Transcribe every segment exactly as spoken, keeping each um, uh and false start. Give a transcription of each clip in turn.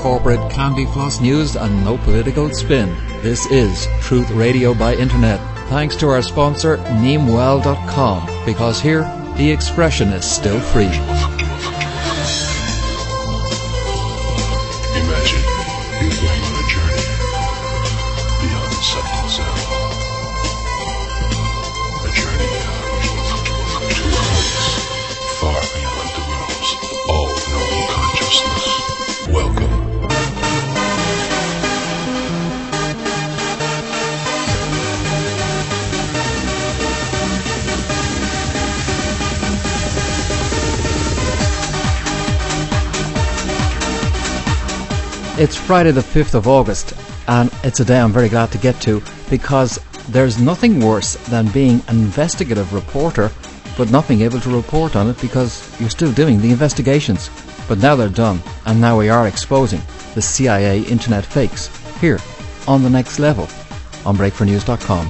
corporate candy floss news and no political spin. This is Truth Radio by Internet. Thanks to our sponsor, Neemwell dot com, because here, the expression is still free. Imagine you're going on a journey beyond sight and sound. A journey to a place far beyond the realms of all known consciousness. Welcome. It's Friday the fifth of August, and it's a day I'm very glad to get to, because there's nothing worse than being an investigative reporter but not being able to report on it because you're still doing the investigations. But now they're done, and now we are exposing the C I A internet fakes here on The Next Level on break for news dot com.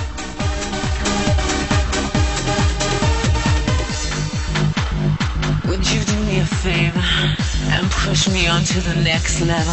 Would you do me a favor and push me on to the next level?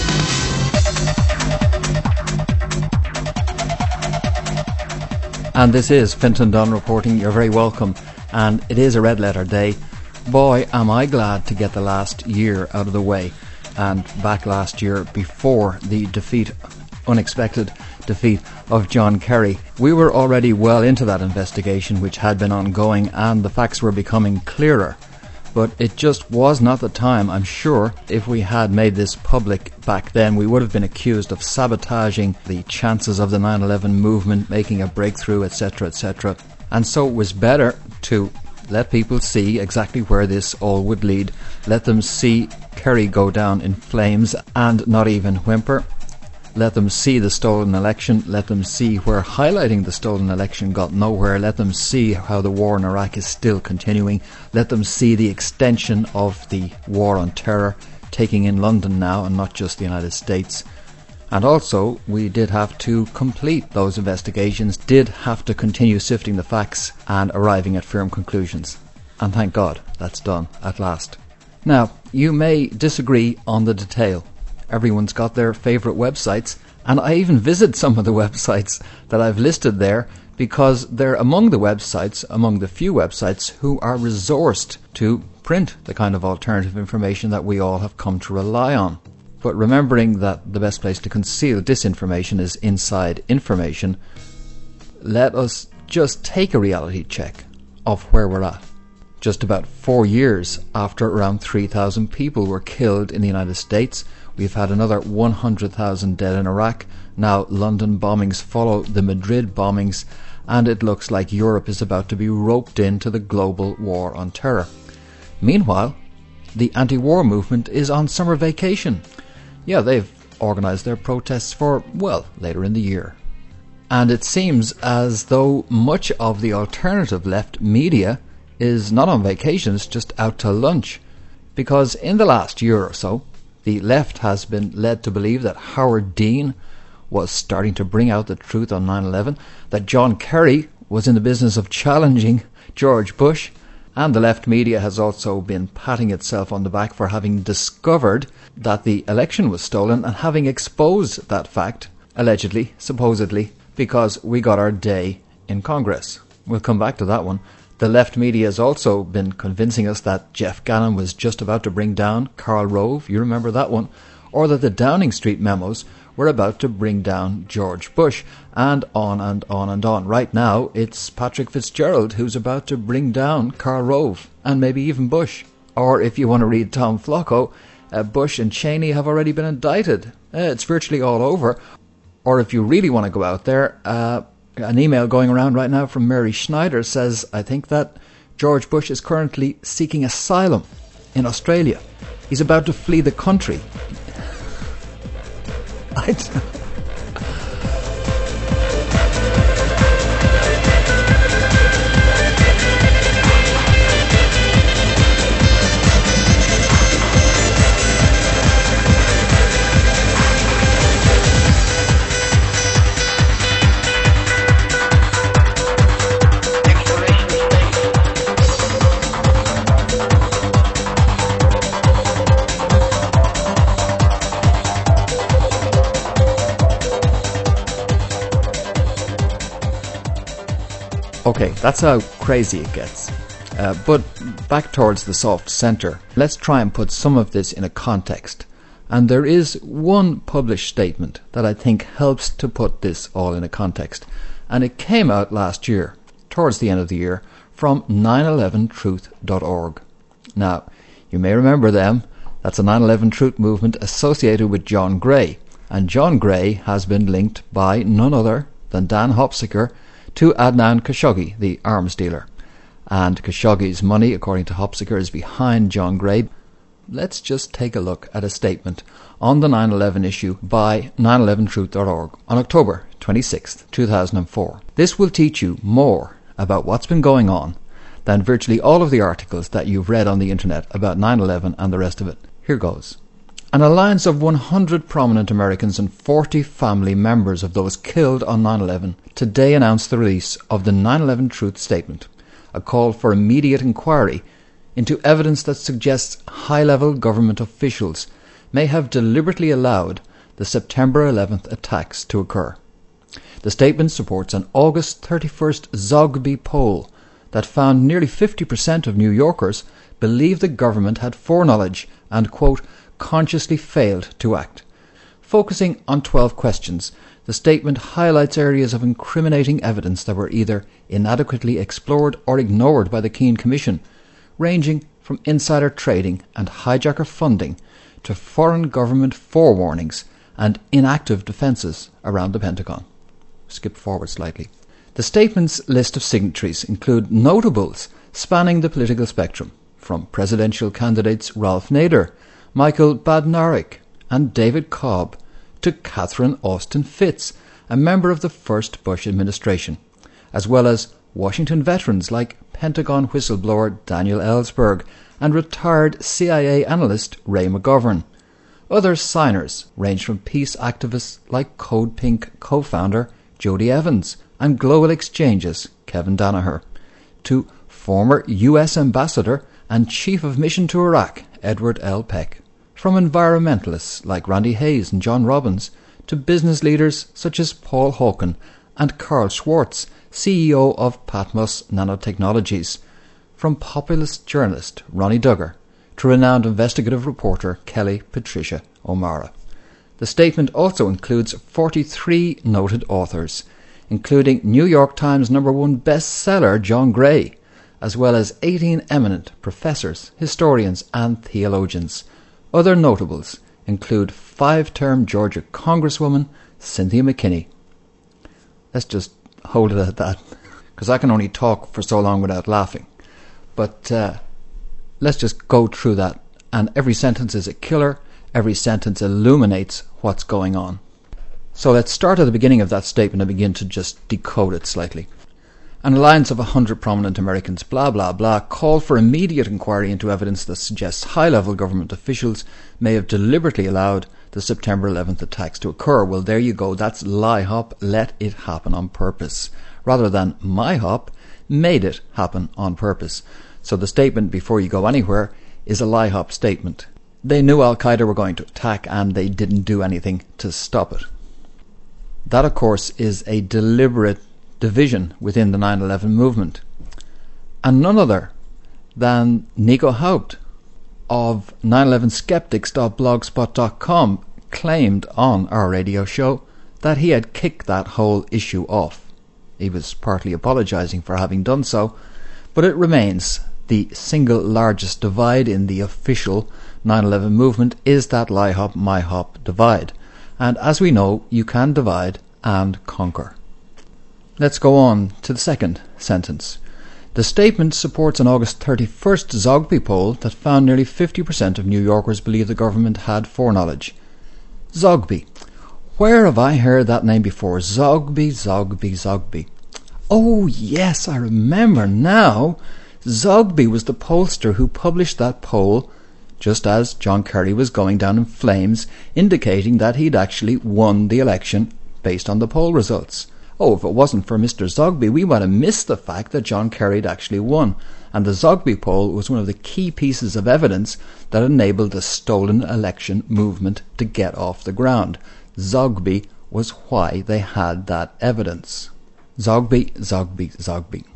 And this is Fintan Dunn reporting. You're very welcome. And it is a red letter day. Boy, am I glad to get the last year out of the way. And back last year, before the defeat, unexpected defeat of John Kerry, we were already well into that investigation, which had been ongoing, and the facts were becoming clearer. But it just was not the time. I'm sure if we had made this public back then, we would have been accused of sabotaging the chances of the nine eleven movement, making a breakthrough, et cetera, et cetera. And so it was better to let people see exactly where this all would lead. Let them see Kerry go down in flames and not even whimper. Let them see the stolen election. Let them see where highlighting the stolen election got nowhere. Let them see how the war in Iraq is still continuing. Let them see the extension of the war on terror, taking in London now and not just the United States. And also, we did have to complete those investigations, did have to continue sifting the facts and arriving at firm conclusions. And thank God, that's done at last. Now, you may disagree on the detail. Everyone's got their favourite websites, and I even visit some of the websites that I've listed there because they're among the websites, among the few websites who are resourced to print the kind of alternative information that we all have come to rely on. But remembering that the best place to conceal disinformation is inside information, let us just take a reality check of where we're at. Just about four years after around three thousand people were killed in the United States, we've had another one hundred thousand dead in Iraq. Now London bombings follow the Madrid bombings, and it looks like Europe is about to be roped into the global war on terror. Meanwhile, the anti-war movement is on summer vacation. Yeah, they've organised their protests for, well, later in the year. And it seems as though much of the alternative left media is not on vacation, it's just out to lunch. Because in the last year or so, the left has been led to believe that Howard Dean was starting to bring out the truth on nine eleven, that John Kerry was in the business of challenging George Bush, and the left media has also been patting itself on the back for having discovered that the election was stolen and having exposed that fact, allegedly, supposedly, because we got our day in Congress. We'll come back to that one. The left media has also been convincing us that Jeff Gannon was just about to bring down Karl Rove, you remember that one, or that the Downing Street memos were about to bring down George Bush, and on and on and on. Right now, it's Patrick Fitzgerald who's about to bring down Karl Rove, and maybe even Bush. Or if you want to read Tom Flocco, uh, Bush and Cheney have already been indicted. Uh, it's virtually all over. Or if you really want to go out there, uh, an email going around right now from Mary Schneider says, I think that George Bush is currently seeking asylum in Australia. He's about to flee the country. I Okay, that's how crazy it gets. Uh, but back towards the soft centre, let's try and put some of this in a context. And there is one published statement that I think helps to put this all in a context. And it came out last year, towards the end of the year, from nine eleven truth dot org. Now, you may remember them. That's a nine eleven Truth movement associated with John Gray. And John Gray has been linked by none other than Dan Hopsicker to Adnan Khashoggi, the arms dealer. And Khashoggi's money, according to Hopsicker, is behind John Gray. Let's just take a look at a statement on the nine eleven issue by nine eleven truth dot org on October twenty-sixth, two thousand four. This will teach you more about what's been going on than virtually all of the articles that you've read on the internet about nine eleven and the rest of it. Here goes. An alliance of one hundred prominent Americans and forty family members of those killed on nine eleven today announced the release of the nine eleven Truth Statement, a call for immediate inquiry into evidence that suggests high-level government officials may have deliberately allowed the September eleventh attacks to occur. The statement supports an August thirty-first Zogby poll that found nearly fifty percent of New Yorkers believe the government had foreknowledge and, quote, consciously failed to act. Focusing on twelve questions, the statement highlights areas of incriminating evidence that were either inadequately explored or ignored by the Keane Commission, ranging from insider trading and hijacker funding to foreign government forewarnings and inactive defences around the Pentagon. Skip forward slightly. The statement's list of signatories include notables spanning the political spectrum, from presidential candidates Ralph Nader, Michael Badnarik and David Cobb, to Catherine Austin Fitts, a member of the first Bush administration, as well as Washington veterans like Pentagon whistleblower Daniel Ellsberg and retired C I A analyst Ray McGovern. Other signers range from peace activists like Code Pink co-founder Jody Evans and Global Exchange's Kevin Danaher, to former U S ambassador and chief of mission to Iraq Edward L. Peck, from environmentalists like Randy Hayes and John Robbins to business leaders such as Paul Hawken and Carl Schwartz, C E O of Patmos Nanotechnologies, from populist journalist Ronnie Duggar to renowned investigative reporter Kelly Patricia O'Mara. The statement also includes forty-three noted authors, including New York Times number one bestseller John Gray, as well as eighteen eminent professors, historians and theologians. Other notables include five-term Georgia Congresswoman Cynthia McKinney. Let's just hold it at that, because I can only talk for so long without laughing. But uh, let's just go through that, and every sentence is a killer. Every sentence illuminates what's going on. So let's start at the beginning of that statement and begin to just decode it slightly. An alliance of a hundred prominent Americans, blah, blah, blah, call for immediate inquiry into evidence that suggests high-level government officials may have deliberately allowed the September eleventh attacks to occur. Well, there you go. That's LIHOP, let it happen on purpose, rather than MIHOP, made it happen on purpose. So the statement, before you go anywhere, is a LIHOP statement. They knew Al-Qaeda were going to attack and they didn't do anything to stop it. That, of course, is a deliberate division within the nine eleven movement. And none other than Nico Haupt of nine eleven skeptics dot blogspot dot com claimed on our radio show that he had kicked that whole issue off. He was partly apologising for having done so, but it remains the single largest divide in the official nine eleven movement is that LIHOP MIHOP divide. And as we know, you can divide and conquer. Let's go on to the second sentence. The statement supports an August thirty-first Zogby poll that found nearly fifty percent of New Yorkers believe the government had foreknowledge. Zogby. Where have I heard that name before? Zogby, Zogby, Zogby. Oh yes, I remember now. Zogby was the pollster who published that poll just as John Kerry was going down in flames, indicating that he'd actually won the election based on the poll results. Oh, if it wasn't for Mister Zogby, we might have missed the fact that John Kerry had actually won. And the Zogby poll was one of the key pieces of evidence that enabled the stolen election movement to get off the ground. Zogby was why they had that evidence. Zogby, Zogby, Zogby.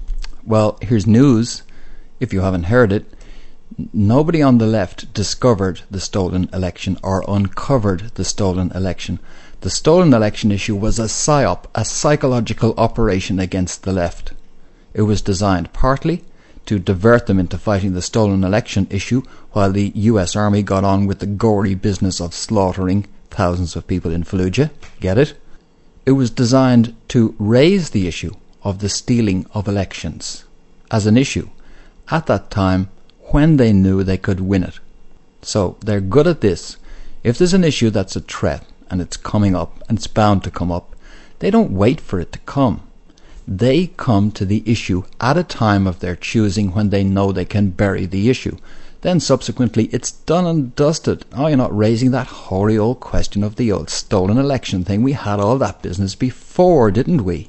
Well, here's news, if you haven't heard it. Nobody on the left discovered the stolen election or uncovered the stolen election. The stolen election issue was a psyop, a psychological operation against the left. It was designed partly to divert them into fighting the stolen election issue while the U S Army got on with the gory business of slaughtering thousands of people in Fallujah. Get it? It was designed to raise the issue of the stealing of elections as an issue at that time when they knew they could win it. So they're good at this. If there's an issue that's a threat and it's coming up and it's bound to come up, they don't wait for it to come. They come to the issue at a time of their choosing when they know they can bury the issue. Then subsequently it's done and dusted. Oh, you're not raising that hoary old question of the old stolen election thing. We had all that business before, didn't we?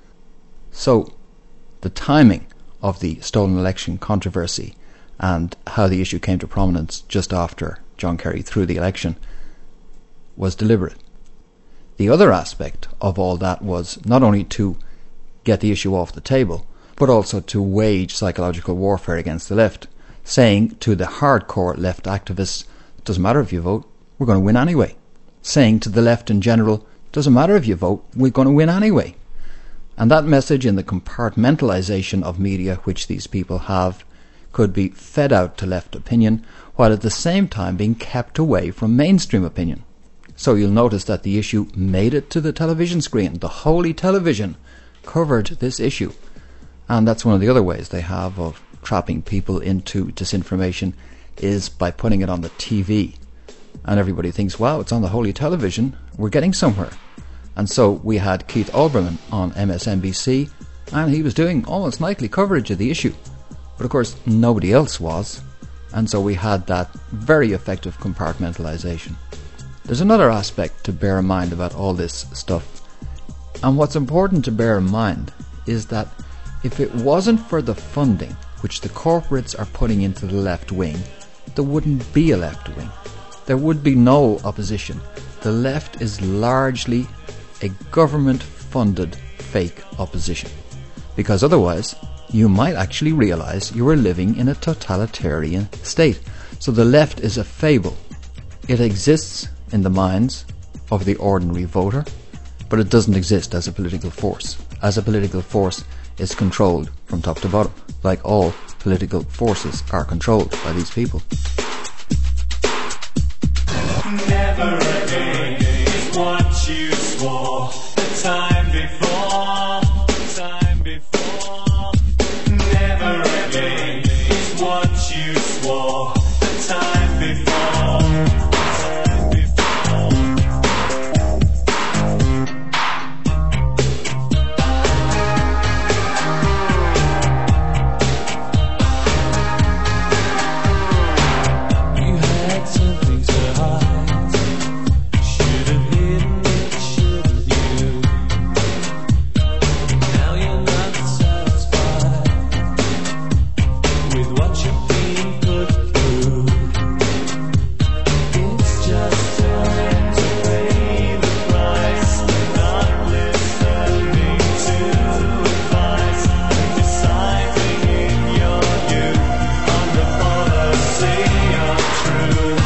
So the timing of the stolen election controversy and how the issue came to prominence just after John Kerry threw the election was deliberate. The other aspect of all that was not only to get the issue off the table, but also to wage psychological warfare against the left, saying to the hardcore left activists, it doesn't matter if you vote, we're going to win anyway. Saying to the left in general, it doesn't matter if you vote, we're going to win anyway. And that message, in the compartmentalization of media which these people have, could be fed out to left opinion, while at the same time being kept away from mainstream opinion. So you'll notice that the issue made it to the television screen. The holy television covered this issue. And that's one of the other ways they have of trapping people into disinformation, is by putting it on the T V. And everybody thinks, wow, it's on the holy television, we're getting somewhere. And so we had Keith Olbermann on M S N B C, and he was doing almost nightly coverage of the issue. But of course nobody else was, and so we had that very effective compartmentalization. There's another aspect to bear in mind about all this stuff, and what's important to bear in mind is that if it wasn't for the funding which the corporates are putting into the left wing, there wouldn't be a left wing. There would be no opposition. The left is largely a government-funded fake opposition, because otherwise you might actually realize you were living in a totalitarian state. So the left is a fable. It exists in the minds of the ordinary voter, but it doesn't exist as a political force. As a political force, it's controlled from top to bottom, like all political forces are controlled by these people. Never again is what you swore the time before, the time before. Never again is what you swore the time before, the time before. You had something to hide. Should have hidden it, shouldn't you? Now you're not satisfied with what you're being put through. It's just time to pay the price. Not listening to advice. Deciding in your youth on the policy of truth.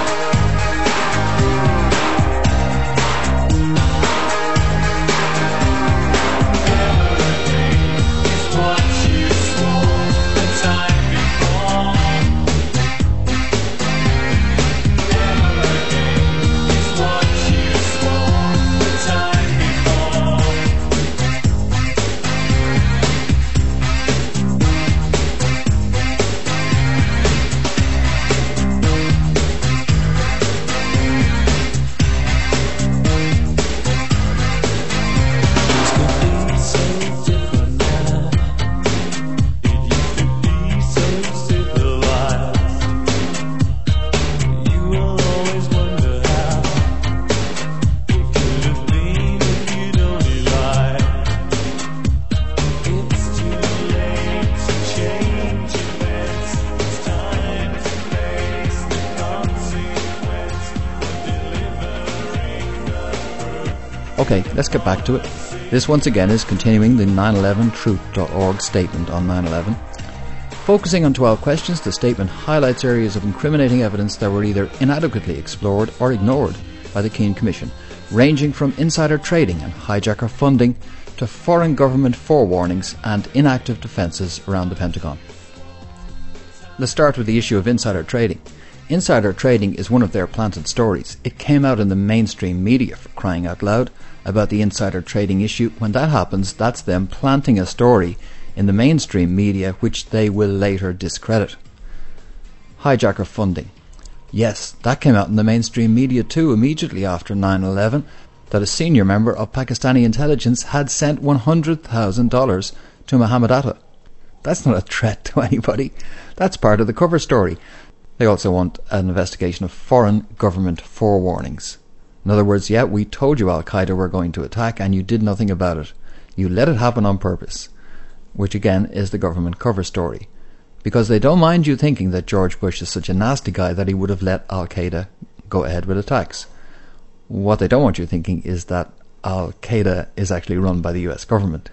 What you swore the time before. Never again is what you swore the time before. Things could be so different now. It used to be so civilized. You will always wonder how it could have been if you'd only lied. It's too late to change events. It's time to face the consequence of delivering the proof. Okay, let's get back to it. This once again is continuing the nine eleven truth dot org statement on nine eleven. Focusing on twelve questions, the statement highlights areas of incriminating evidence that were either inadequately explored or ignored by the Keane Commission, ranging from insider trading and hijacker funding to foreign government forewarnings and inactive defences around the Pentagon. Let's start with the issue of insider trading. Insider trading is one of their planted stories. It came out in the mainstream media, for crying out loud, about the insider trading issue. When that happens, that's them planting a story in the mainstream media which they will later discredit. Hijacker funding. Yes, that came out in the mainstream media too immediately after nine eleven, that a senior member of Pakistani intelligence had sent one hundred thousand dollars to Mohammed Atta. That's not a threat to anybody. That's part of the cover story. They also want an investigation of foreign government forewarnings. In other words, yeah, we told you Al-Qaeda were going to attack and you did nothing about it. You let it happen on purpose, which again is the government cover story. Because they don't mind you thinking that George Bush is such a nasty guy that he would have let Al-Qaeda go ahead with attacks. What they don't want you thinking is that Al-Qaeda is actually run by the U S government.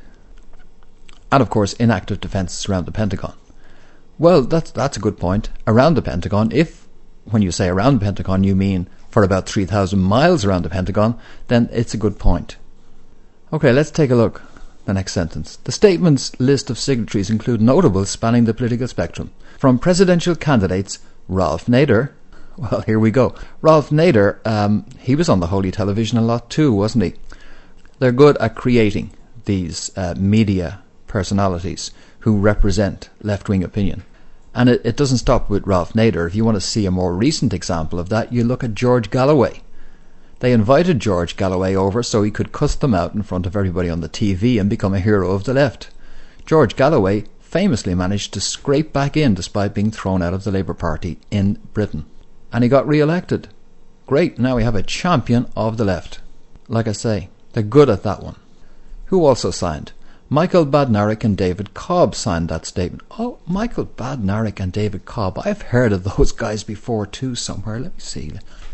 And of course, inactive defences around the Pentagon. Well, that's that's a good point. Around the Pentagon, if, when you say around the Pentagon, you mean for about three thousand miles around the Pentagon, then it's a good point. Okay, let's take a look. The next sentence. The statement's list of signatories include notables spanning the political spectrum. From presidential candidates, Ralph Nader. Well, here we go. Ralph Nader, um, he was on the Holy Television a lot too, wasn't he? They're good at creating these uh, media personalities who represent left-wing opinion. And it, it doesn't stop with Ralph Nader. If you want to see a more recent example of that, you look at George Galloway. They invited George Galloway over so he could cuss them out in front of everybody on the T V and become a hero of the left. George Galloway famously managed to scrape back in despite being thrown out of the Labour Party in Britain. And he got re-elected. Great, now we have a champion of the left. Like I say, they're good at that one. Who also signed? Michael Badnarik and David Cobb signed that statement. Oh, Michael Badnarik and David Cobb. I've heard of those guys before too somewhere. Let me see.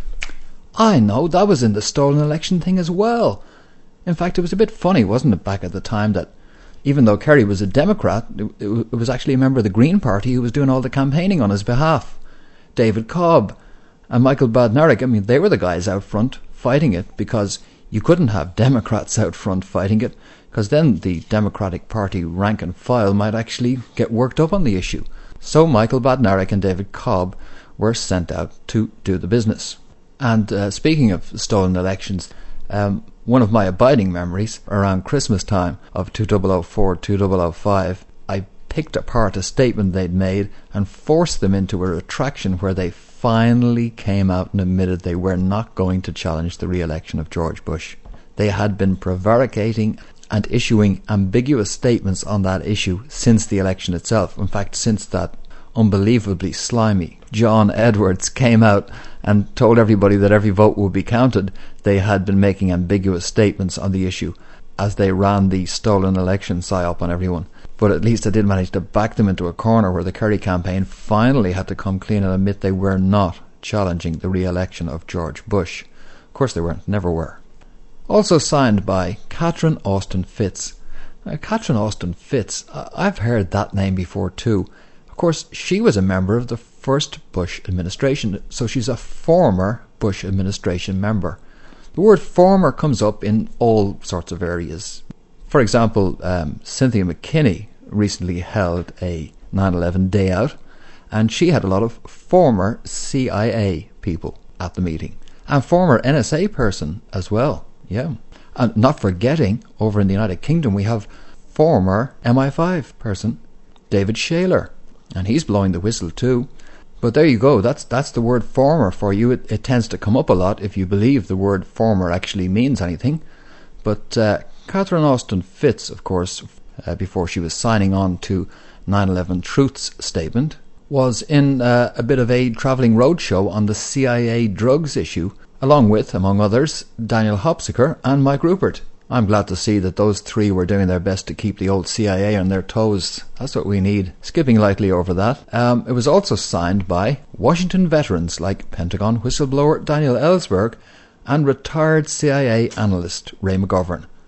I know, that was in the stolen election thing as well. In fact, it was a bit funny, wasn't it, back at the time, that even though Kerry was a Democrat, it was actually a member of the Green Party who was doing all the campaigning on his behalf. David Cobb and Michael Badnarik, I mean, they were the guys out front fighting it, because you couldn't have Democrats out front fighting it, because then the Democratic Party rank and file might actually get worked up on the issue. So Michael Badnarik and David Cobb were sent out to do the business. And uh, speaking of stolen elections, um, one of my abiding memories around Christmas time of two thousand four, two thousand five, I picked apart a statement they'd made and forced them into a retraction where they finally came out and admitted they were not going to challenge the re-election of George Bush. They had been prevaricating and issuing ambiguous statements on that issue since the election itself. In fact, since that unbelievably slimy John Edwards came out and told everybody that every vote would be counted, they had been making ambiguous statements on the issue as they ran the stolen election psyop on everyone. But at least I did manage to back them into a corner where the Kerry campaign finally had to come clean and admit they were not challenging the re-election of George Bush. Of course they weren't, never were. Also signed by Catherine Austin Fitts. Now, Catherine Austin Fitts, I've heard that name before too. Of course, she was a member of the first Bush administration, so she's a former Bush administration member. The word former comes up in all sorts of areas. For example, um, Cynthia McKinney recently held a nine eleven day out, and she had a lot of former C I A people at the meeting, and former N S A person as well. Yeah, and not forgetting, over in the United Kingdom we have former M I five person, David Shaler, and he's blowing the whistle too. But there you go, that's that's the word former for you. It, it tends to come up a lot if you believe the word former actually means anything. But uh, Catherine Austin Fitts, of course, uh, before she was signing on to nine eleven Truth's statement, was in uh, a bit of a travelling roadshow on the C I A drugs issue, along with, among others, Daniel Hopsiker and Mike Rupert. I'm glad to see that those three were doing their best to keep the old C I A on their toes. That's what we need. Skipping lightly over that, um, it was also signed by Washington veterans like Pentagon whistleblower Daniel Ellsberg and retired C I A analyst Ray McGovern.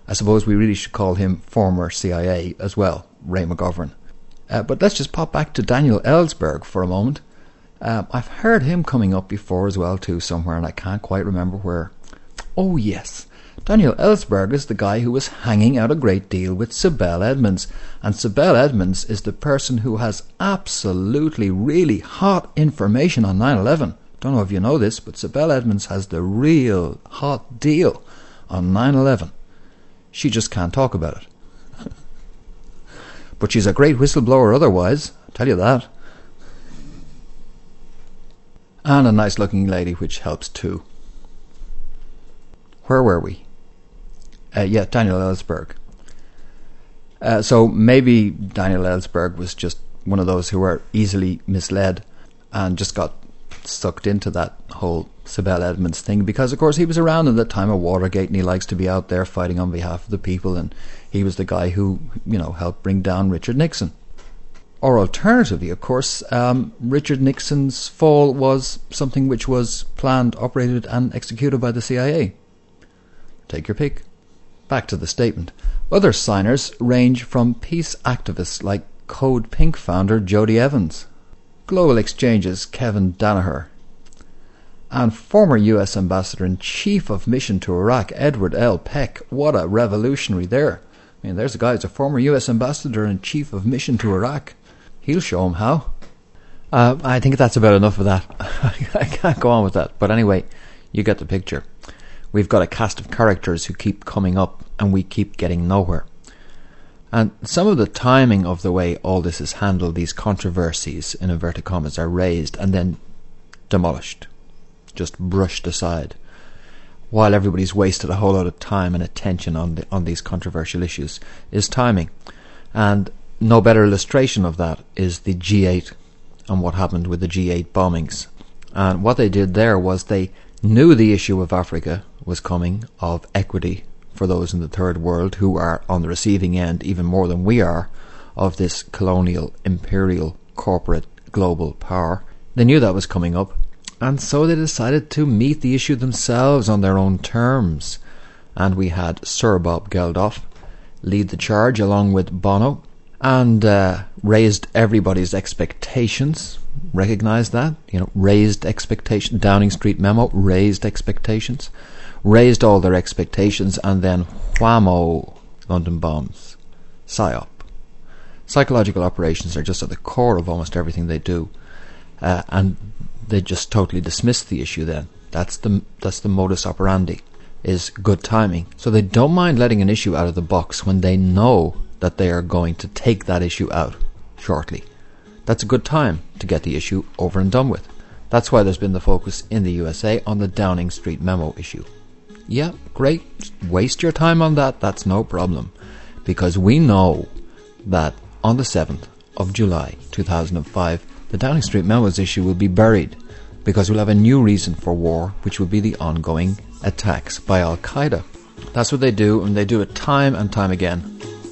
I suppose we really should call him former C I A as well, Ray McGovern. Uh, but let's just pop back to Daniel Ellsberg for a moment. Uh, I've heard him coming up before as well too somewhere, and I can't quite remember where. Oh yes, Daniel Ellsberg is the guy who was hanging out a great deal with Sibel Edmonds, and Sibel Edmonds is the person who has absolutely really hot information on nine eleven. Don't know if you know this, but Sibel Edmonds has the real hot deal on nine eleven. She just can't talk about it. But she's a great whistleblower otherwise, I'll tell you that. And a nice looking lady, which helps too. Where were we? Uh, yeah, Daniel Ellsberg. Uh, so maybe Daniel Ellsberg was just one of those who were easily misled and just got sucked into that whole Sibel Edmonds thing, because of course he was around in the time of Watergate and he likes to be out there fighting on behalf of the people, and he was the guy who, you know, helped bring down Richard Nixon. Or alternatively, of course, um, Richard Nixon's fall was something which was planned, operated and executed by the C I A. Take your pick. Back to the statement. Other signers range from peace activists like Code Pink founder Jody Evans, Global Exchange's Kevin Danaher, and former U S Ambassador and Chief of Mission to Iraq Edward L. Peck. What a revolutionary there. I mean, there's a guy who's a former U S Ambassador and Chief of Mission to Iraq. He'll show him how. Uh, I think that's about enough of that. I can't go on with that. But anyway, you get the picture. We've got a cast of characters who keep coming up and we keep getting nowhere. And some of the timing of the way all this is handled, these controversies, in inverted commas, are raised and then demolished, just brushed aside, while everybody's wasted a whole lot of time and attention on the, on these controversial issues, is timing. And no better illustration of that is the G eight and what happened with the G eight bombings. And what they did there was they knew the issue of Africa was coming, of equity for those in the third world who are on the receiving end even more than we are of this colonial, imperial, corporate, global power. They knew that was coming up, and so they decided to meet the issue themselves on their own terms. And we had Sir Bob Geldof lead the charge along with Bono, and uh, raised everybody's expectations. Recognise that? You know, raised expectations. Downing Street memo, raised expectations. Raised all their expectations, and then whammo, London bombs. Psyop. Psychological operations are just at the core of almost everything they do. Uh, and they just totally dismiss the issue then. That's the that's the modus operandi, is good timing. So they don't mind letting an issue out of the box when they know that they are going to take that issue out shortly. That's a good time to get the issue over and done with. That's why there's been the focus in the U S A on the Downing Street memo issue. Yeah, great. Waste your time on that. That's no problem. Because we know that on the seventh of July two thousand five, the Downing Street Memos issue will be buried, because we'll have a new reason for war, which will be the ongoing attacks by Al-Qaeda. That's what they do, and they do it time and time again.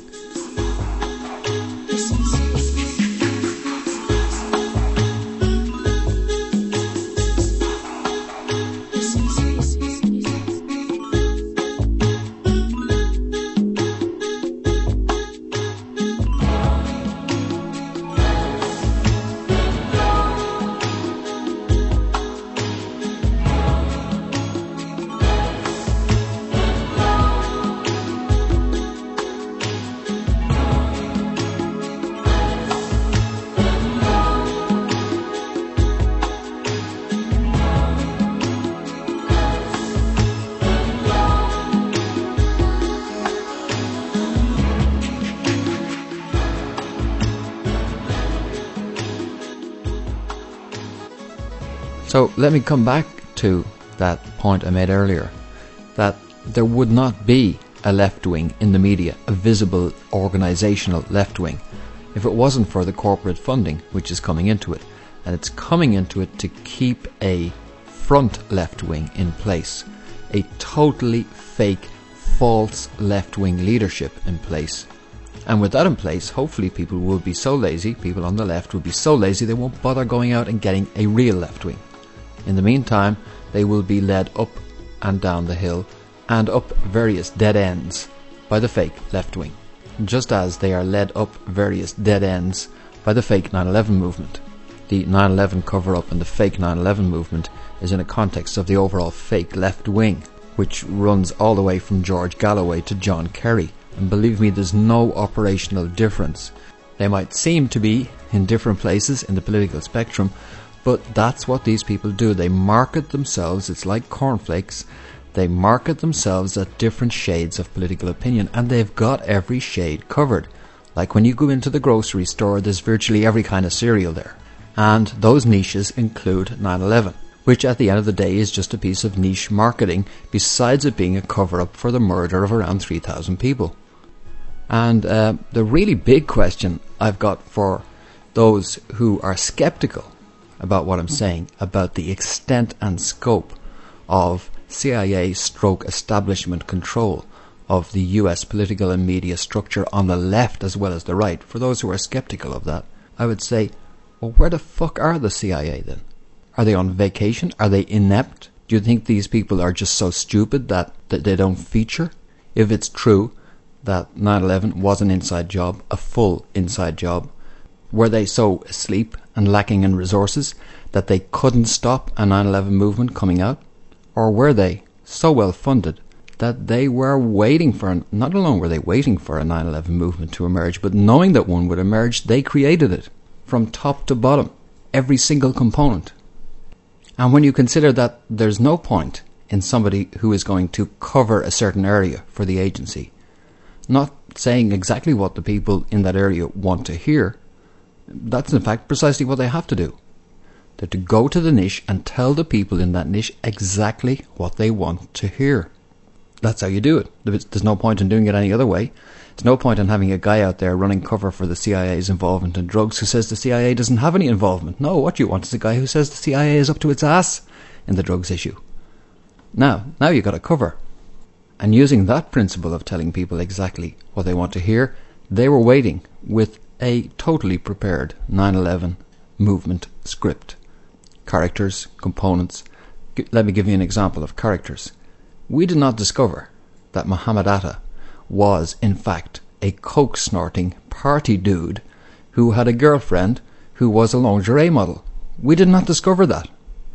So let me come back to that point I made earlier, that there would not be a left wing in the media, a visible organisational left wing, if it wasn't for the corporate funding which is coming into it. And it's coming into it to keep a front left wing in place, a totally fake, false left wing leadership in place. And with that in place, hopefully people will be so lazy, people on the left will be so lazy they won't bother going out and getting a real left wing. In the meantime, they will be led up and down the hill and up various dead ends by the fake left wing, just as they are led up various dead ends by the fake nine eleven movement. The nine eleven cover-up and the fake nine eleven movement is in a context of the overall fake left wing, which runs all the way from George Galloway to John Kerry. And believe me, there's no operational difference. They might seem to be in different places in the political spectrum, but that's what these people do. They market themselves, it's like cornflakes, they market themselves at different shades of political opinion, and they've got every shade covered. Like when you go into the grocery store, there's virtually every kind of cereal there. And those niches include nine eleven, which at the end of the day is just a piece of niche marketing, besides it being a cover-up for the murder of around three thousand people. And uh, the really big question I've got for those who are skeptical about what I'm saying, about the extent and scope of C I A stroke establishment control of the U S political and media structure on the left as well as the right, for those who are skeptical of that, I would say, well, where the fuck are the C I A then? Are they on vacation? Are they inept? Do you think these people are just so stupid that, that they don't feature? If it's true that nine eleven was an inside job, a full inside job, were they so asleep and lacking in resources that they couldn't stop a nine eleven movement coming out? Or were they so well funded that they were waiting for, an, not alone were they waiting for a nine eleven movement to emerge, but knowing that one would emerge, they created it from top to bottom, every single component. And when you consider that there's no point in somebody who is going to cover a certain area for the agency, not saying exactly what the people in that area want to hear, that's in fact precisely what they have to do. They're to go to the niche and tell the people in that niche exactly what they want to hear. That's how you do it. There's no point in doing it any other way. There's no point in having a guy out there running cover for the C I A's involvement in drugs who says the C I A doesn't have any involvement. No, what you want is a guy who says the C I A is up to its ass in the drugs issue. Now, now you've got a cover. And using that principle of telling people exactly what they want to hear, they were waiting with a totally prepared nine eleven movement script. Characters, components. G- let me give you an example of characters. We did not discover that Muhammad Atta was, in fact, a coke-snorting party dude who had a girlfriend who was a lingerie model. We did not discover that.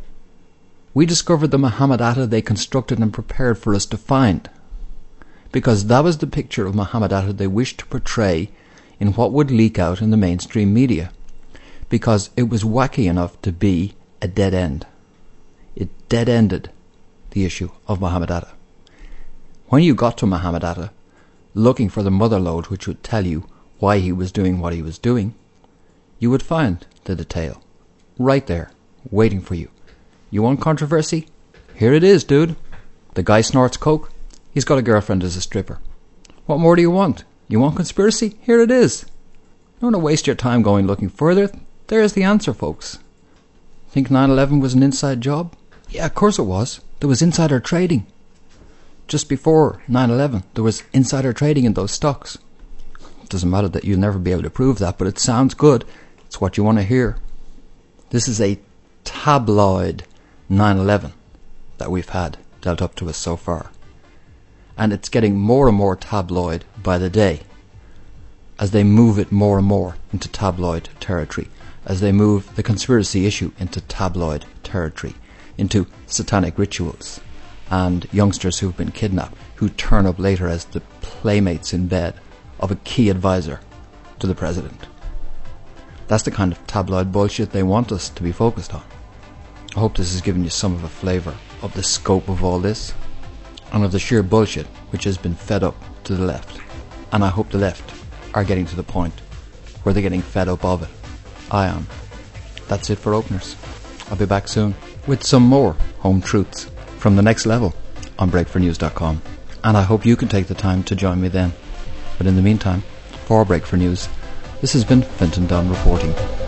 We discovered the Muhammad Atta they constructed and prepared for us to find, because that was the picture of Muhammad Atta they wished to portray in what would leak out in the mainstream media, because it was wacky enough to be a dead end. It dead-ended the issue of Muhammad Atta. When you got to Muhammad Atta, looking for the motherlode which would tell you why he was doing what he was doing, you would find the detail right there, waiting for you. You want controversy? Here it is, dude. The guy snorts coke. He's got a girlfriend as a stripper. What more do you want? You want conspiracy? Here it is. Don't want to waste your time going looking further. There's the answer, folks. Think nine eleven was an inside job? Yeah, of course it was. There was insider trading. Just before nine eleven, there was insider trading in those stocks. It doesn't matter that you'll never be able to prove that, but it sounds good. It's what you want to hear. This is a tabloid nine eleven that we've had dealt up to us so far. And it's getting more and more tabloid by the day as they move it more and more into tabloid territory, as they move the conspiracy issue into tabloid territory, into satanic rituals and youngsters who've been kidnapped, who turn up later as the playmates in bed of a key advisor to the president. That's the kind of tabloid bullshit they want us to be focused on. I hope this has given you some of a flavour of the scope of all this and of the sheer bullshit which has been fed up to the left. And I hope the left are getting to the point where they're getting fed up of it. I am. That's it for openers. I'll be back soon with some more home truths from the next level on break for news dot com. And I hope you can take the time to join me then. But in the meantime, for Break for News, this has been Fintan Dunn reporting.